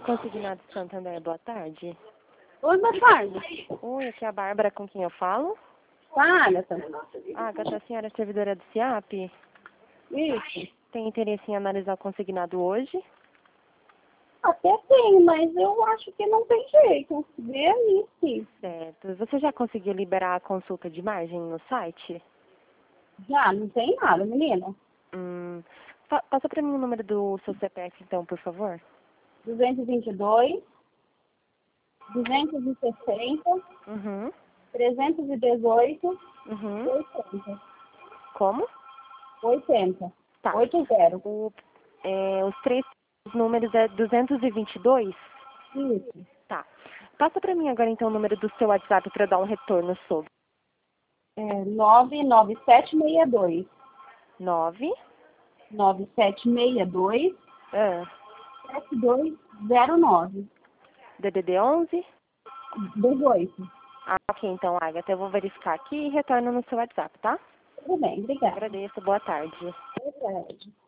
Consignado Santander, boa tarde. Oi, boa tarde. Oi, aqui é a Bárbara, com quem eu falo? Ah, Agatha. Agatha, a senhora é servidora do CIAP? Isso. Tem interesse em analisar o consignado hoje? Até tem, mas eu acho que não tem jeito. Vê aí, sim. Certo. Você já conseguiu liberar a consulta de margem no site? Já, não tem nada, menina. Passa para mim o número do seu CPF, então, por favor. 222, 260, Uhum. 318, Uhum. 80. Como? 80. Tá. 80. Os três números é 222? Isso. Tá. Passa para mim agora, então, o número do seu WhatsApp para dar um retorno sobre. 99762. 9. 9762 Ah, 7209. DDD 11? 18. Ah, ok, então, Agatha, eu vou verificar aqui e retorno no seu WhatsApp, tá? Tudo bem, obrigada. Agradeço, boa tarde. Boa tarde.